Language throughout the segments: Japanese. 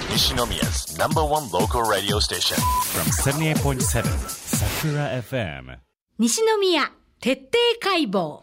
Nishinomiya's number one local radio station. From 78.7 Sakura FM. 西宮徹底解剖。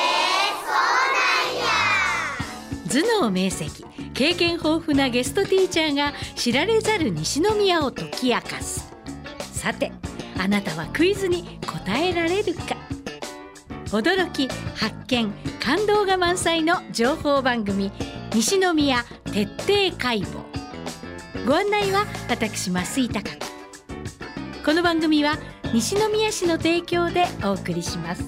頭脳明晰、経験豊富なゲストティーチャーが知られざる西宮を解き明かす。さて、あなたはクイズに答えられるか。驚き、発見、感動が満載の情報番組、西宮徹底解剖。ご案内は私増井貴子。この番組は西宮市の提供でお送りします。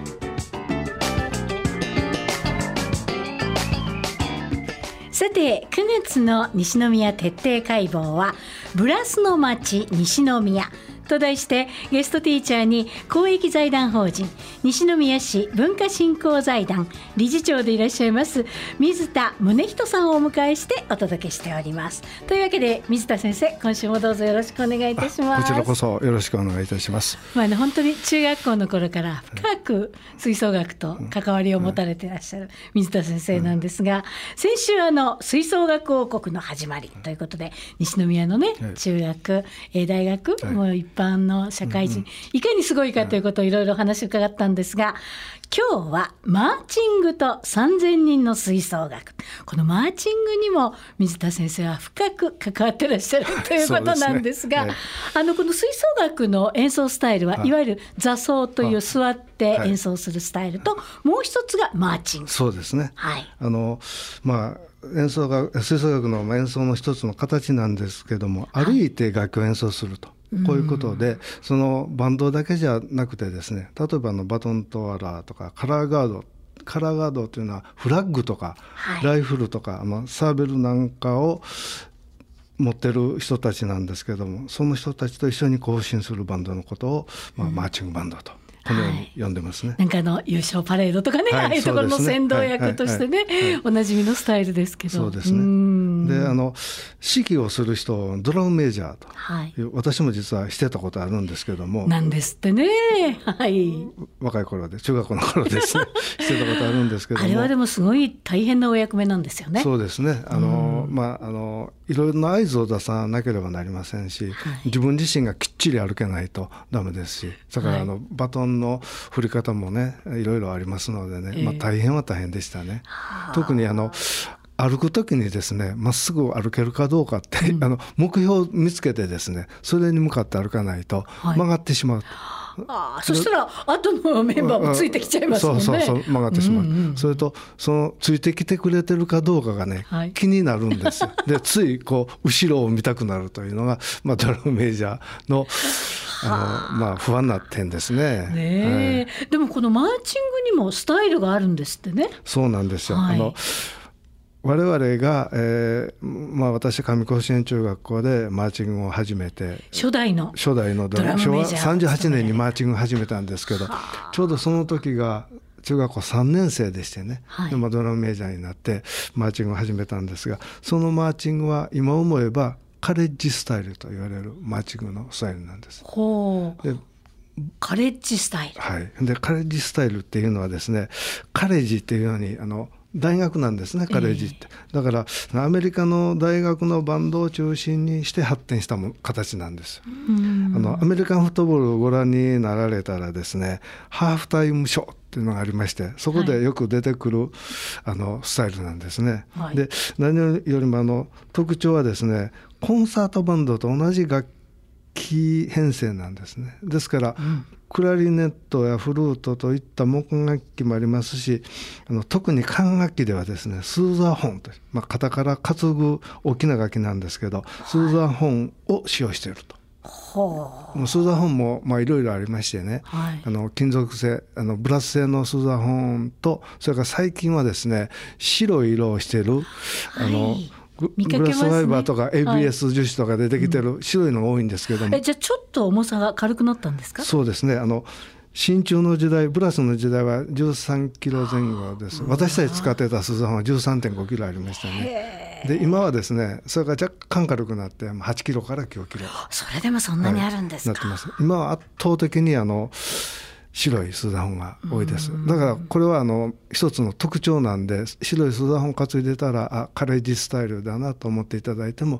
さて、9月の西宮徹底解剖はブラスの町西宮と題して、ゲストティーチャーに公益財団法人西宮市文化振興財団理事長でいらっしゃいます水田宗人さんをお迎えしてお届けしております。というわけで、水田先生、今週もどうぞよろしくお願いいたします。 こちらこそよろしくお願いいたします。 本当に中学校の頃から深く吹奏楽と関わりを持たれていらっしゃる水田先生なんですが、先週吹奏楽王国の始まりということで、西宮のね、中学、大学、もう一般の社会人、いかにすごいかということをいろいろ話を伺ったんですが、今日はマーチングと3000人の吹奏楽、このマーチングにも水田先生は深く関わっていらっしゃるということなんですが、この吹奏楽の演奏スタイルは、いわゆる座奏という座って演奏するスタイルと、もう一つがマーチング。 そうですね、 はい、 吹奏楽の演奏の一つの形なんですけども、歩いて楽器を演奏すると、こういうことで、そのバンドだけじゃなくてですね、例えばバトントワラーとかカラーガードというのはフラッグとか、ライフルとかサーベルなんかを持ってる人たちなんですけども、その人たちと一緒に行進するバンドのことを、マーチングバンドとこのように呼んでますね。 なんか優勝パレードとかね、ああいうところの先導役としてね、おなじみのスタイルですけど。 そうですね。で、指揮をする人をドラムメジャーと、私も実はしてたことあるんですけども。 なんですってね。はい。 若い頃で、中学校の頃ですねしてたことあるんですけども、 あれはでもすごい大変なお役目なんですよね。 そうですね。いろいろな合図を出さなければなりませんし、自分自身がきっちり歩けないとダメですし、だからバトンの振り方もね、いろいろありますのでね、大変は大変でしたね。特に歩くときにですね、まっすぐ歩けるかどうかって、目標を見つけてですね、それに向かって歩かないと曲がってしまう。 そしたら後のメンバーもついてきちゃいますもんね。 そう曲がってしまう、それとついてきてくれてるかどうかがね、気になるんですよ。で、つい後ろを見たくなるというのが、ドラムメジャーの不安な点ですね。 でもこのマーチングにもスタイルがあるんですってね。 そうなんですよ。我々が、私上甲子園中学校でマーチングを始めて、初代のドラムメジャー、昭和38年にマーチングを始めたんですけど、ちょうどその時が中学校3年生でしてね、ドラムメジャーになってマーチングを始めたんですが、そのマーチングは今思えばカレッジスタイルと言われるマーチングのスタイルなんです。 で、カレッジスタイル、 でカレッジスタイルっていうのはですね、カレッジっていうように大学なんですね、カレッジって。だからアメリカの大学のバンドを中心にして発展した形なんです。アメリカンフットボールをご覧になられたらですね、ハーフタイムショーっていうのがありまして、そこでよく出てくる、スタイルなんですね。で、何よりも特徴はですね、コンサートバンドと同じ楽器編成なんですね。ですから、クラリネットやフルートといった木楽器もありますし、特に管楽器ではですね、スーザーホンという、肩から担ぐ大きな楽器なんですけど、スーザーホンを使用していると。スーザーホンもいろいろありましてね、金属製ブラス製のスーザーホンと、それから最近はですね、白い色をしているグラスファイバーとか ABS 樹脂とか出てきてる白いのが多いんですけども、 じゃあちょっと重さが軽くなったんですか？ そうですね。真鍮の時代、ブラスの時代は13キロ前後です。私たち使ってたスーザーホンは 13.5 キロありましたね。で、今はですね、それが若干軽くなって8キロから9キロ。 それでもそんなにあるんですか？ なってます。今は圧倒的に白いスーザーホンが多いです。だからこれは一つの特徴なんで、白いスーザーホン担いでたらカレッジスタイルだなと思っていただいても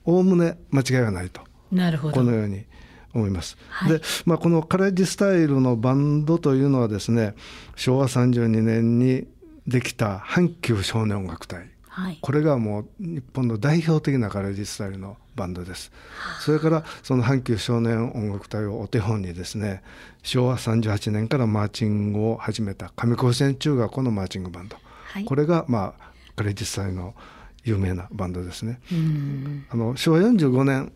おおむね間違いはないと、 なるほど。 このように思います。 はい、 で、このカレッジスタイルのバンドというのはですね、昭和32年にできた阪急少年音楽隊、 はい、 これがもう日本の代表的なカレッジスタイルのバンドです。それからその阪急少年音楽隊をお手本にですね、昭和38年からマーチングを始めた上高専中学校のマーチングバンド、 はい、 これがカレッジスタイルの有名なバンドですね。昭和45年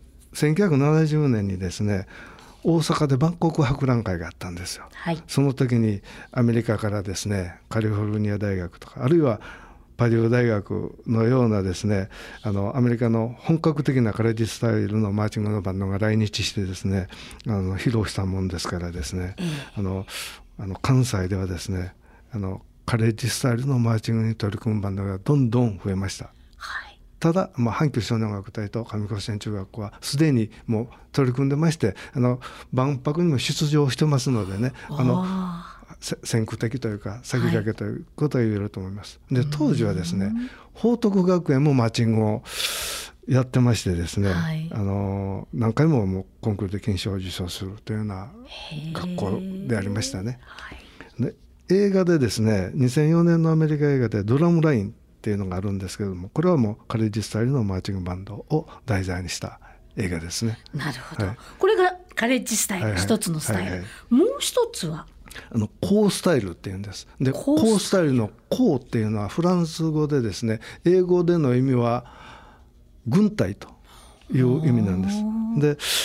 1970年にですね、大阪で万国博覧会があったんですよ。 はい、 その時にアメリカからですね、カリフォルニア大学とかあるいはパデュー大学のようなですね、アメリカの本格的なカレッジスタイルのマーチングのバンドが来日してですね、披露したもんですからですね、関西ではですね、カレッジスタイルのマーチングに取り組むバンドがどんどん増えました。 はい、 ただ、阪急少年音楽隊と上高専中学校はすでにもう取り組んでまして、万博にも出場してますのでね、先駆的というか先駆けということが言えると思います。で、当時はですね、報徳学園もマーチングをやってましてですね、はい、何回ももうコンクールで金賞を受賞するというような学校でありましたね。はい、で、映画でですね、2004年のアメリカ映画でドラムラインっていうのがあるんですけれども、これはもうカレッジスタイルのマーチングバンドを題材にした映画ですね。 なるほど、 はい、 これがカレッジスタイル、一つのスタイル、はいはい、もう一つはコースタイルっていうんです。で、コースタイルのコーっていうのはフランス語でですね、英語での意味は軍隊という意味なんです。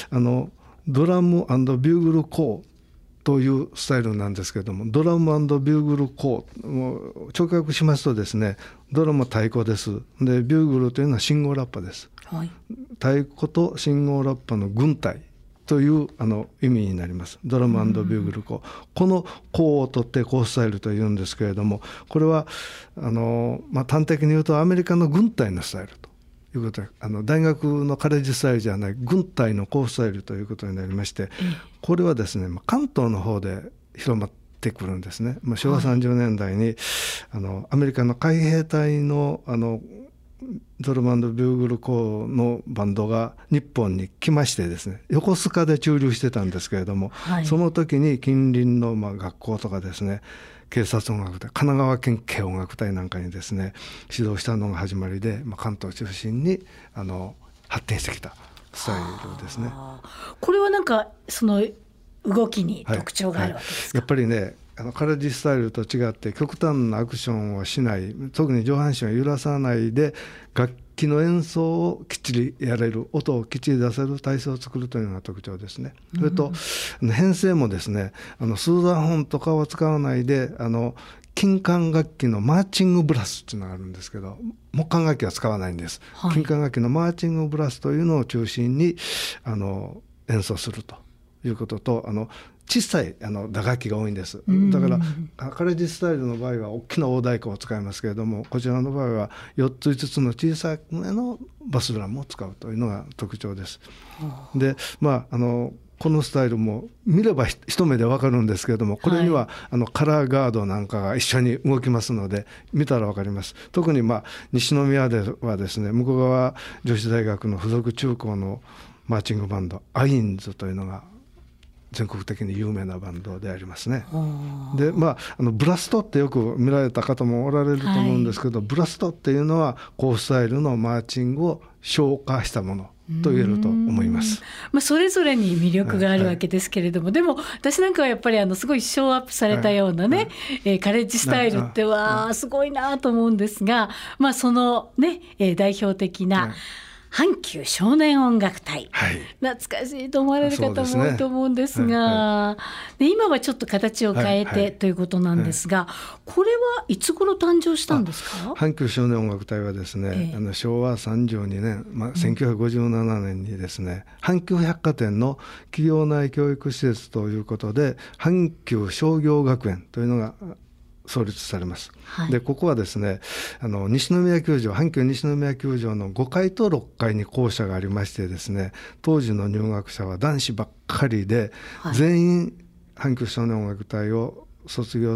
で、ドラム&ビューグルコーというスタイルなんですけれども、ドラム&ビューグルコー、もう直訳しますとですね、ドラムは太鼓です。で、ビューグルというのは信号ラッパです。はい、太鼓と信号ラッパの軍隊という意味になります。ドラム&ビューグルコー、このコーを取ってコースタイルというんですけれども、これは端的に言うとアメリカの軍隊のスタイルということで、大学のカレッジスタイルじゃない軍隊のコースタイルということになりまして、これはですね、関東の方で広まってくるんですね。昭和30年代に、アメリカの海兵隊のドラム&ビューグルコーのバンドが日本に来ましてですね、横須賀で駐留してたんですけれども、はい、その時に近隣の学校とかですね、警察音楽隊、神奈川県警音楽隊なんかにですね指導したのが始まりで、関東中心に発展してきたスタイルですね。 これはなんかその動きに特徴があるわけですか？ やっぱりね、カレッジスタイルと違って極端なアクションをしない、特に上半身を揺らさないで楽器の演奏をきっちりやれる、音をきっちり出せる体制を作るというのが特徴ですね。それと編成もですね、スーザーホンとかは使わないで金管楽器のマーチングブラスっていうのがあるんですけど、木管楽器は使わないんです、はい、金管楽器のマーチングブラスというのを中心に演奏するということと、小さい打楽器が多いんです。だからカレッジスタイルの場合は大きな大太鼓を使いますけれども、こちらの場合は4つ5つの小さいのバスドラムを使うというのが特徴です。で、このスタイルも見れば一目で分かるんですけれども、これにはカラーガードなんかが一緒に動きますので見たら分かります。特に西宮ではですね、向こう側女子大学の附属中高のマーチングバンドアインズというのが全国的に有名なバンドでありますね。で、ブラストってよく見られた方もおられると思うんですけど、はい、ブラストっていうのはコースタイルのマーチングを昇華したものと言えると思います。 それぞれに魅力があるわけですけれども、でも私なんかはやっぱりすごいショーアップされたようなね、カレッジスタイルってすごいなと思うんですが、そのね、代表的な、阪急少年音楽隊、はい、懐かしいと思われる方も多いと思うんですが、で今はちょっと形を変えて、ということなんですが、これはいつ頃誕生したんですか？ 阪急少年音楽隊はですね、昭和32年、1957年にですね、阪急百貨店の企業内教育施設ということで阪急商業学園というのが創立されます。はい、でここはですね、西宮球場、阪急西宮球場の5階と6階に校舎がありましてですね、当時の入学者は男子ばっかりで、全員阪急少年音楽隊を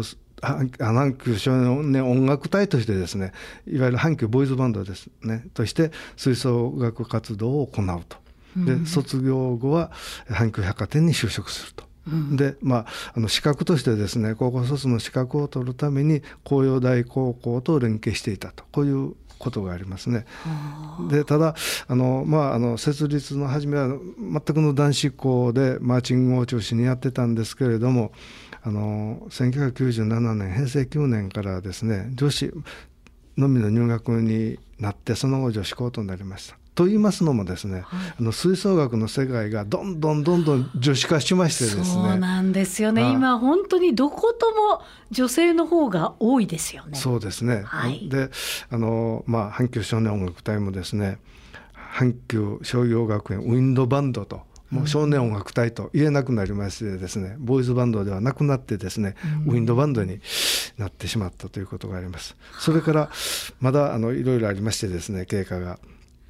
阪急少年音楽隊としてですね、いわゆる阪急ボーイズバンドですねとして吹奏楽活動を行うと。で卒業後は阪急百貨店に就職すると。で資格としてですね、高校卒の資格を取るために紅葉台高校と連携していたと、こういうことがありますね。でただ設立の初めは全くの男子校でマーチングを中心にやってたんですけれども、1997年平成9年からですね、女子のみの入学になって、その後女子校となりました。と言いますのもですね、吹奏楽の世界がどんどん女子化しましてですね。 そうなんですよね。今本当にどことも女性の方が多いですよね。 そうですね、で阪急少年音楽隊もですね、阪急商業学園ウィンドバンドともう少年音楽隊と言えなくなりましてですね、ボーイズバンドではなくなってですね、ウィンドバンドになってしまったということがあります。それからまだいろいろありましてですね、経過が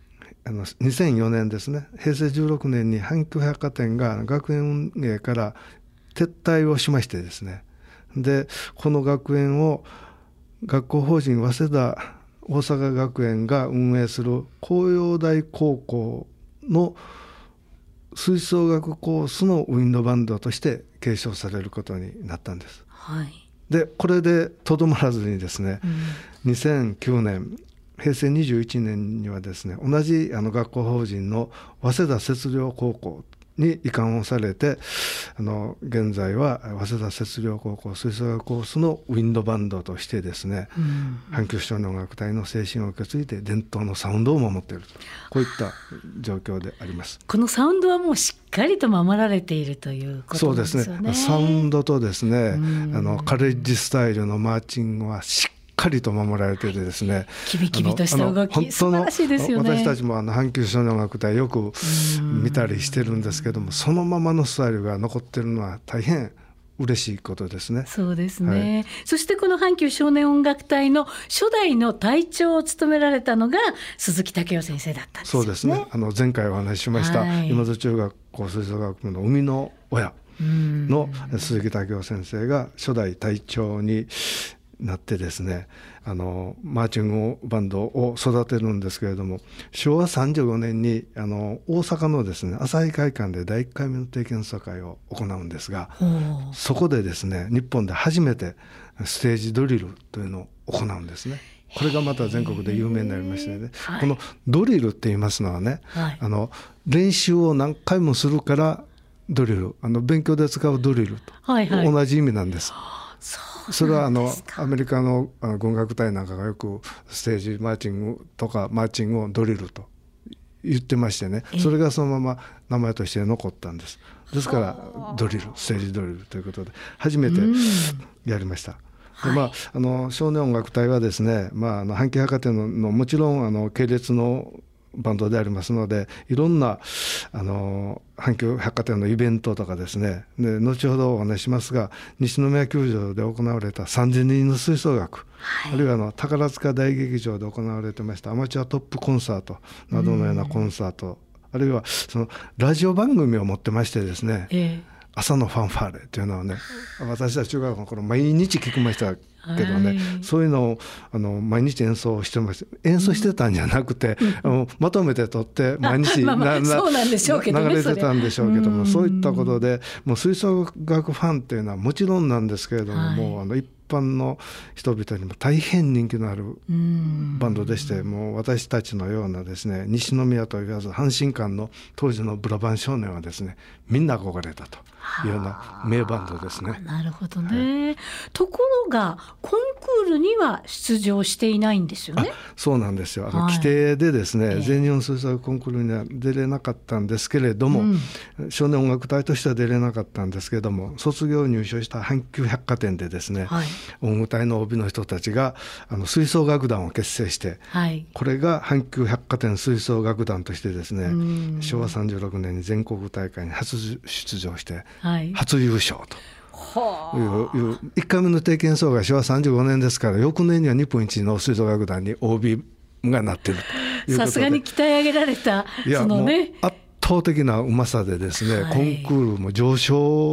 2004年ですね、平成16年に阪急百貨店が学園運営から撤退をしましてですね、でこの学園を学校法人早稲田大阪学園が運営する紅葉台高校の吹奏楽コースのウィンドバンドとして継承されることになったんです。でこれでとどまらずにですね、2009年平成21年にはですね、同じ学校法人の早稲田摂陵高校に移管をされて、現在は早稲田摂陵高校吹奏楽コースのウィンドバンドとしてですね、阪急少年音楽隊の精神を受け継いで伝統のサウンドを守っていると、こういった状況であります。 このサウンドはもうしっかりと守られているということなんですよね。 そうですね、サウンドとですね、カレッジスタイルのマーチングはしっかりと守られていてですね、 キビキビとした動き素晴らしいですよね。 私たちも阪急少年音楽隊よく見たりしてるんですけども、そのままのスタイルが残っているのは大変嬉しいことですね。 そうですね、そしてこの阪急少年音楽隊の初代の隊長を務められたのが鈴木武雄先生だったんですよね。 そうですね、前回お話ししました、今津中学校吹奏楽部の生みの親の鈴木武雄先生が初代隊長になってですね、マーチングバンドを育てるんですけれども、昭和35年に大阪のですね朝日会館で第1回目の定期演奏会を行うんですが、そこでですね日本で初めてステージドリルというのを行うんですね。これがまた全国で有名になりましてね、このドリルって言いますのはね、練習を何回もするからドリル、勉強で使うドリルと同じ意味なんです。それはアメリカの軍楽隊なんかがよくステージマーチングとかマーチングをドリルと言ってましてね、それがそのまま名前として残ったんです。ですからドリル、ステージドリルということで初めてやりました。で少年音楽隊はですね、阪急百貨店のもちろん系列のバンドでありますので、いろんな阪急百貨店のイベントとかですね、で後ほどお話しますが、西宮球場で行われた3000人の吹奏楽、あるいは宝塚大劇場で行われてましたアマチュアトップコンサートなどのようなコンサート、あるいはそのラジオ番組を持ってましてですね、朝のファンファーレというのはね、私たち中学の頃毎日聞きましたけどね、そういうのを毎日演奏してました。演奏してたんじゃなくて、まとめて撮って毎日流れてたんでしょうけども、そういったことでもう吹奏楽ファンっていうのはもちろんなんですけれども、もう一般の人々にも大変人気のあるバンドでして、もう私たちのようなですね西宮と言わず阪神間の当時のブラバン少年はですねみんな憧れたというような名バンドですね。 なるほどね、ところがコンクールには出場していないんですよね。 そうなんですよ。規定でですね、全日本吹奏楽コンクールには出れなかったんですけれども、少年音楽隊としては出れなかったんですけれども、卒業入所した阪急百貨店でですね、音楽隊の OB の人たちが吹奏楽団を結成して、これが阪急百貨店吹奏楽団としてですね、昭和36年に全国大会に初出場して、初優勝という1回目の定期演奏会昭和35年ですから、翌年には日本一の吹奏楽団に OB がなっているということで、 さすがに鍛え上げられたそのね圧倒的なうまさでですね、コンクールも上昇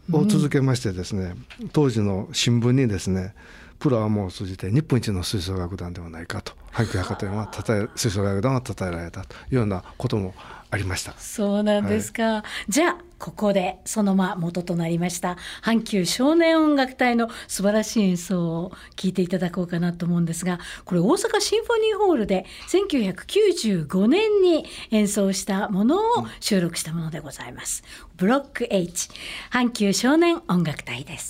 を続けましてですね、当時の新聞にですね、プロはもう通じて日本一の吹奏楽団ではないかと、阪急百貨店は吹奏楽団は称えられたというようなこともありました。 そうなんですか、じゃあここでその元となりました阪急少年音楽隊の素晴らしい演奏を聴いていただこうかなと思うんですが、これ大阪シンフォニーホールで1995年に演奏したものを収録したものでございます。ブロック H 阪急少年音楽隊です。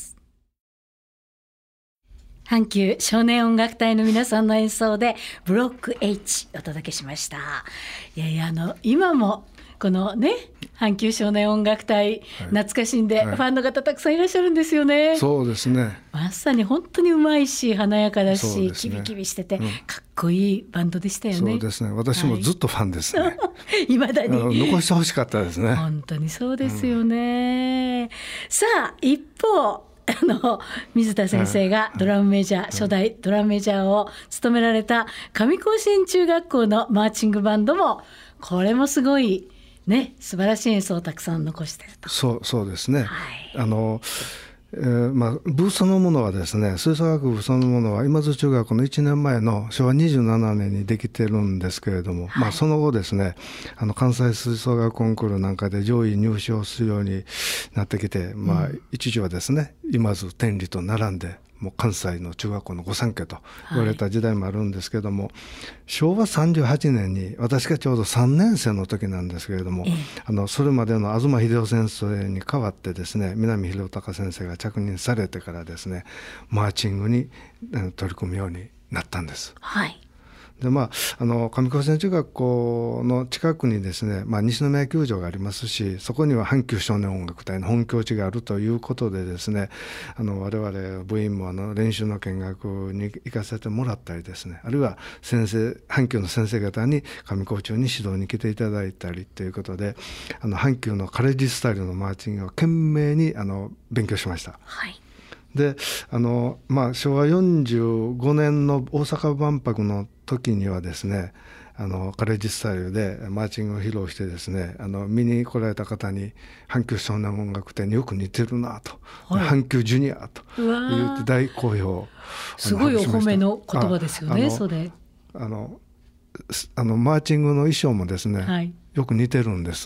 阪急少年音楽隊の皆さんの演奏でブロック H お届けしました。今もこのね阪急少年音楽隊、懐かしんでファンの方たくさんいらっしゃるんですよね。 そうですね、 まさに本当にうまいし華やかだし、 ね、 キビキビしてて、かっこいいバンドでしたよね。 そうですね、私もずっとファンですね、 未だに残してほしかったですね。 本当にそうですよね、さあ一方水田先生がドラムメジャー、初代ドラムメジャーを務められた上甲子園中学校のマーチングバンドもこれもすごいね、素晴らしい演奏をたくさん残していると。 そうですね、部そのものはですね、吹奏楽部そのものは今津中学校の1年前の昭和27年にできてるんですけれども、その後ですね、関西吹奏楽コンクールなんかで上位入賞するようになってきて、一時はですね今津天理と並んでもう関西の中学校の御三家と言われた時代もあるんですけども、昭和38年に私がちょうど3年生の時なんですけれども、それまでの東秀夫先生に代わってですね、南広隆先生が着任されてからですね、マーチングに取り組むようになったんです。で上甲子園中学校の近くにですね、西宮球場がありますし、そこには阪急少年音楽隊の本拠地があるということでですね、我々部員も練習の見学に行かせてもらったりですね、あるいは阪急の先生方に上高中に指導に来ていただいたりということで、阪急のカレッジスタイルのマーチングを懸命に勉強しました。で昭和45年の大阪万博の時にはですね、カレッジスタイルでマーチングを披露してですね、見に来られた方に阪急少年音楽隊によく似てるなと、阪急ジュニアと言って大好評。 すごいお褒めの言葉ですよね。それマーチングの衣装もですね、よく似てるんです。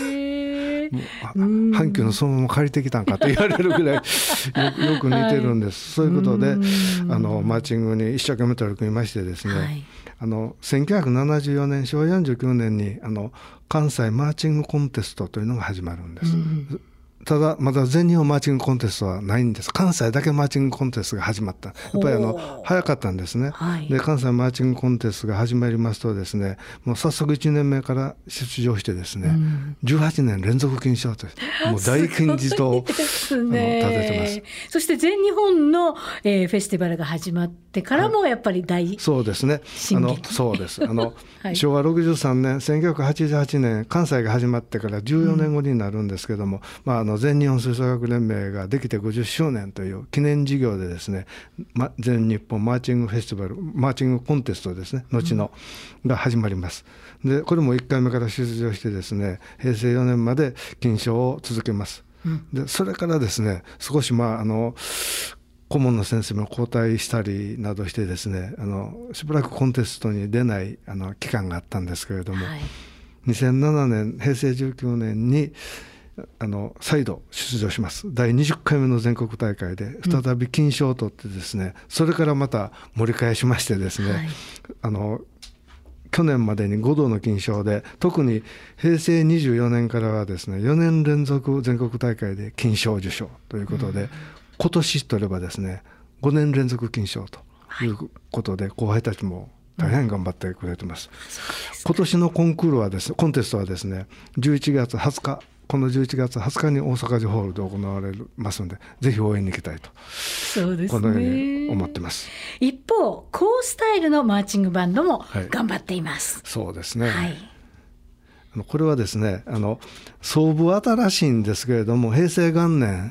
阪急のそのまま借りてきたんかと言われるぐらいよく似てるんです、そういうことでマーチングに一生懸命取り組みましてですね、1974年昭和49年に関西マーチングコンテストというのが始まるんです。ただまだ全日本マーチングコンテストはないんです。関西だけマーチングコンテストが始まった。やっぱり早かったんですね、で関西マーチングコンテストが始まりますとですね、もう早速1年目から出場してですね、18年連続金賞ともう大金字塔を立ててます。 そして全日本の、フェスティバルが始まってからもやっぱりそうですね、そうです昭和63年1988年関西が始まってから14年後になるんですけども、全日本吹奏楽連盟ができて50周年という記念事業でですね、全日本マーチングフェスティバルマーチングコンテストですね、後のが始まります。でこれも1回目から出場してですね、平成4年まで金賞を続けます。でそれからですね、少し顧問の先生も交代したりなどしてですね、しばらくコンテストに出ない期間があったんですけれども、2007年平成19年に再度出場します。第20回目の全国大会で再び金賞を取ってですね、それからまた盛り返しましてですね、去年までに5度の金賞で、特に平成24年からはですね4年連続全国大会で金賞受賞ということで、今年取ればですね5年連続金賞ということで、後輩たちも大変頑張ってくれてます。今年のコンテストはですね11月20日この11月20日に大阪城ホールで行われますので、ぜひ応援に行きたいと、 そうですね、 このように思ってます。 一方コースタイルのマーチングバンドも頑張っています。 そうですね、これはですね創部新しいんですけれども、平成元年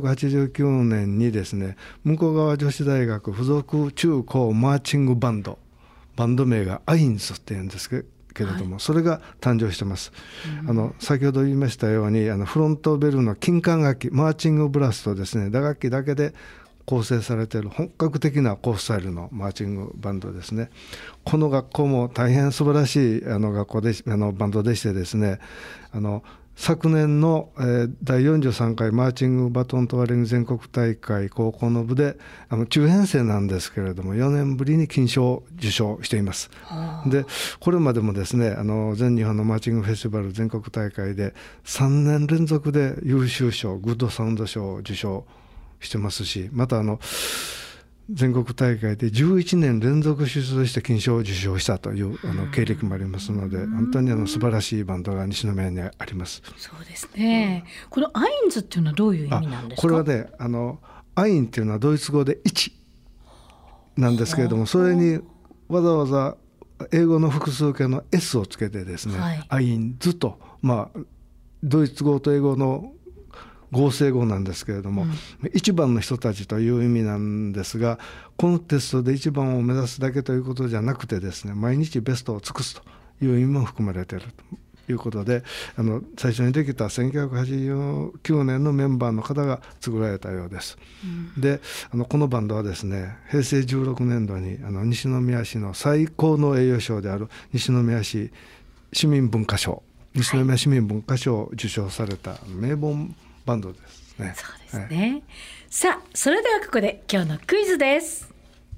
1989年にですね向川女子大学附属中高マーチングバンド名がアインズっていうんですけけれども、それが誕生してます。先ほど言いましたようにフロントベルの金管楽器マーチングブラスとですね打楽器だけで構成されている本格的なコースタイルのマーチングバンドですね。この学校も大変素晴らしい学校でバンドでしてですね、昨年の、第43回マーチングバトントワリング全国大会高校の部で中編成なんですけれども4年ぶりに金賞を受賞しています。でこれまでもですね全日本のマーチングフェスティバル全国大会で3年連続で優秀賞グッドサウンド賞を受賞してますし、また全国大会で11年連続出場して金賞を受賞したという経歴もありますので、本当に素晴らしいバンドが西宮にあります。 そうですね。このアインズっていうのはどういう意味なんですか？ これはねアインっていうのはドイツ語で1なんですけれども、それにわざわざ英語の複数形の S をつけてですね、アインズと、ドイツ語と英語の合成語なんですけれども、一番の人たちという意味なんですが、コンテストで一番を目指すだけということじゃなくてですね、毎日ベストを尽くすという意味も含まれているということで、最初にできた1989年のメンバーの方が作られたようです。でこのバンドはですね平成16年度に西宮市の最高の栄誉賞である西宮市市民文化賞、西宮市民文化賞を受賞された名門バンドですね。 そうですね。さあそれではここで今日のクイズです。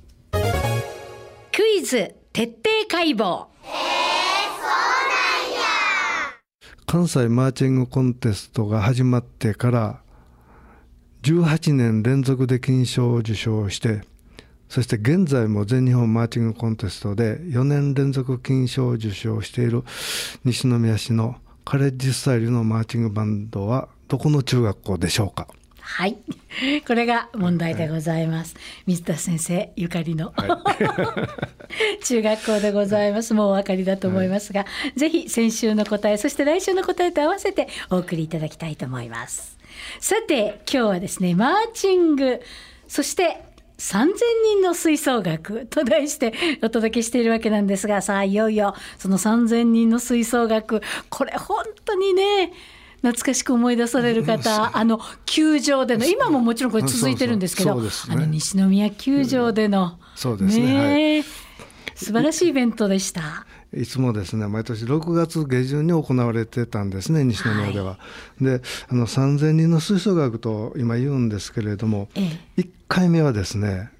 クイズ徹底解剖。 関西マーチングコンテストが始まってから18年連続で金賞を受賞して、そして現在も全日本マーチングコンテストで4年連続金賞を受賞している西宮市のカレッジスタイルのマーチングバンドはどこの中学校でしょうか？ はい、これが問題でございます。水田先生ゆかりの、中学校でございます。もうお分かりだと思いますが、ぜひ先週の答えそして来週の答えと合わせてお送りいただきたいと思います。さて今日はですねマーチングそして3000人の吹奏楽と題してお届けしているわけなんですが、さあいよいよその3000人の吹奏楽、これ本当にね懐かしく思い出される方、球場での今ももちろんこれ続いてるんですけど、西宮球場でのそうですね、 素晴らしいイベントでした。 いつもですね毎年6月下旬に行われてたんですね西宮では、で3000人の吹奏楽と今言うんですけれども、1回目はですね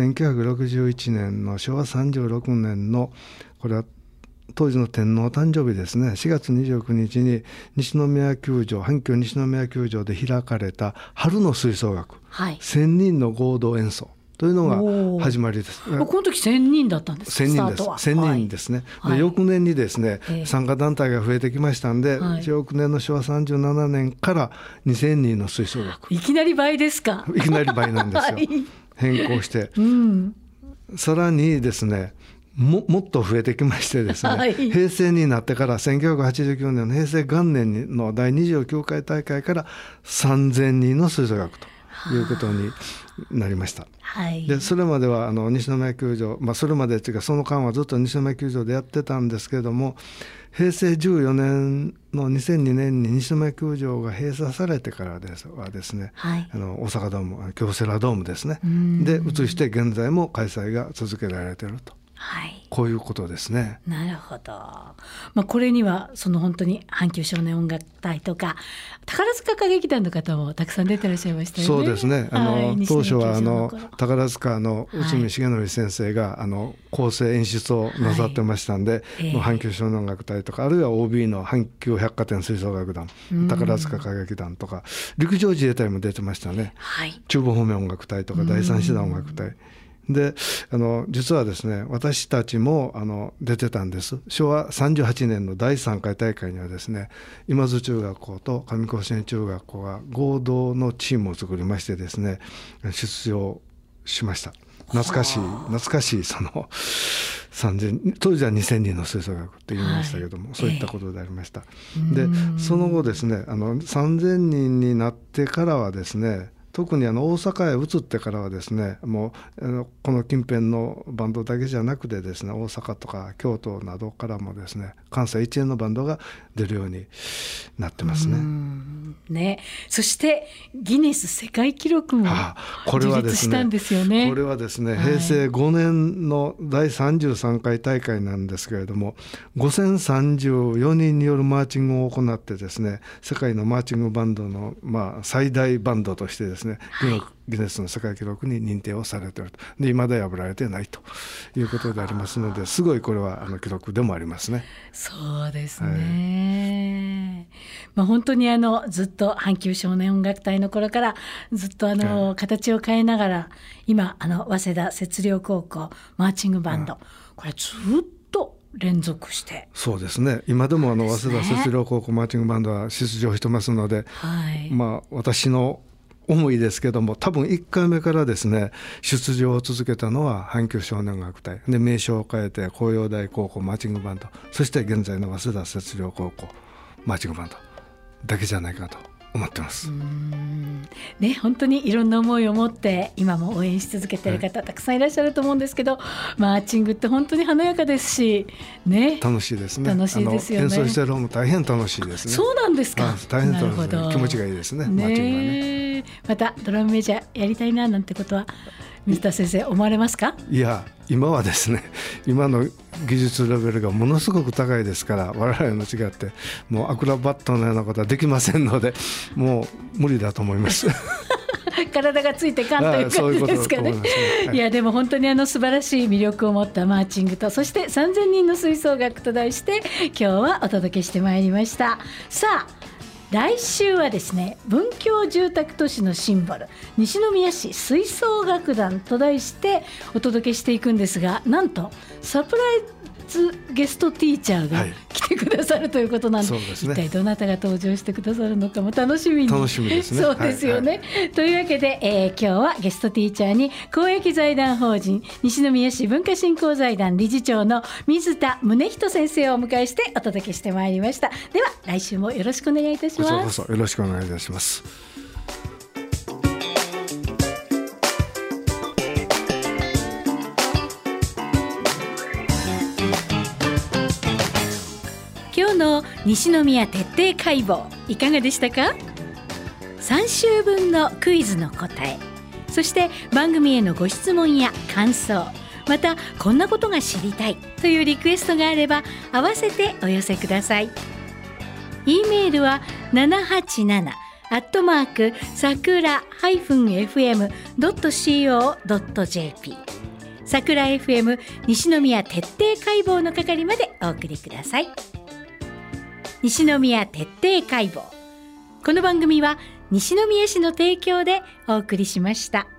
1961年の昭和36年のこれは当時の天皇誕生日ですね4月29日に西宮球場阪急西宮球場で開かれた春の吹奏楽、1000人の合同演奏というのが始まりです。この時1000人だったんですか？ 1000人です。1000人ですね。で翌年にですね、参加団体が増えてきましたんで、翌年の昭和37年から2000人の吹奏楽。 いきなり倍ですか？ いきなり倍なんですよ。変更して、さらにですねもっと増えてきましてですね、平成になってから1989年の平成元年の第29回大会から3000人の吹奏楽ということになりました。でそれまでは西宮球場、それまでというかその間はずっと西宮球場でやってたんですけれども、平成14年の2002年に西宮球場が閉鎖されてからはですね、大阪ドーム京セラドームですねで移して現在も開催が続けられていると、こういうことですね。 なるほど。これにはその本当に阪急少年音楽隊とか宝塚歌劇団の方もたくさん出てらっしゃいましたよね。 そうですね。当初は宝塚の内海重則先生が構成演出をなさってましたんで、阪急少年音楽隊とかあるいは OB の阪急百貨店吹奏楽団、宝塚歌劇団とか陸上自衛隊も出てましたね。中部方面音楽隊とか第三師団音楽隊で実はですね私たちも出てたんです。昭和38年の第3回大会にはですね今津中学校と上甲子園中学校が合同のチームを作りましてですね出場しました。懐かしいその3000当時は2000人の吹奏楽って言いましたけども、そういったことでありました。でその後ですね3000人になってからはですね特に大阪へ移ってからはですね、もうこの近辺のバンドだけじゃなくてですね、大阪とか京都などからもですね、関西一円のバンドが出るようになってますね。 そしてギネス世界記録も樹立したんですよね。 これはですね、平成5年の第33回大会なんですけれども、5034人によるマーチングを行ってですね、世界のマーチングバンドの最大バンドとしてですね、ギネスの世界記録に認定をされていると。で、未だ破られてないということでありますので、すごいこれは記録でもありますね。 そうですね、本当にずっと阪急少年音楽隊の頃からずっと形を変えながら、今早稲田摂陵高校マーチングバンド、これずっと連続して。 そうですね、今でも早稲田摂陵高校マーチングバンドは出場してますので、私の思いですけども、多分1回目からですね、出場を続けたのは阪急少年音楽隊で、名称を変えて紅葉台高校マーチングバンド、そして現在の早稲田摂陵高校マーチングバンドだけじゃないかと思ってます。 本当にいろんな思いを持って今も応援し続けている方、たくさんいらっしゃると思うんですけど、マーチングって本当に華やかですし、 楽しいですね。 楽しいですよね。 演奏してる方も大変楽しいですね。 そうなんですか。 大変楽しい、気持ちがいいですね、マーチングはね。 またドラムメジャーやりたいななんてことは水田先生思われますか？ いや、今はですね、今の技術レベルがものすごく高いですから、我々の違ってもうアクロバットのようなことはできませんので、もう無理だと思います体がついてかんという感じですかね。いや、でも本当に素晴らしい魅力を持ったマーチングと、そして3000人の吹奏楽と題して今日はお届けしてまいりました。さあ、来週はですね、文教住宅都市のシンボル西宮市吹奏楽団と題してお届けしていくんですが、なんとサプライズゲストティーチャーが来てくださるということなんで、一体どなたが登場してくださるのかも楽しみですね。 そうですよね、というわけで、今日はゲストティーチャーに公益財団法人西宮市文化振興財団理事長の水田宗人先生をお迎えしてお届けしてまいりました。では来週もよろしくお願いいたします。 こそよろしくお願いいたします。 今日の西宮徹底解剖いかがでしたか？3週分のクイズの答え、そして番組へのご質問や感想、またこんなことが知りたいというリクエストがあれば合わせてお寄せください。 E メールは787-sakura-fm.co.jp さくら FM 西宮徹底解剖の係までお送りください。西宮徹底解剖、この番組は西宮市の提供でお送りしました。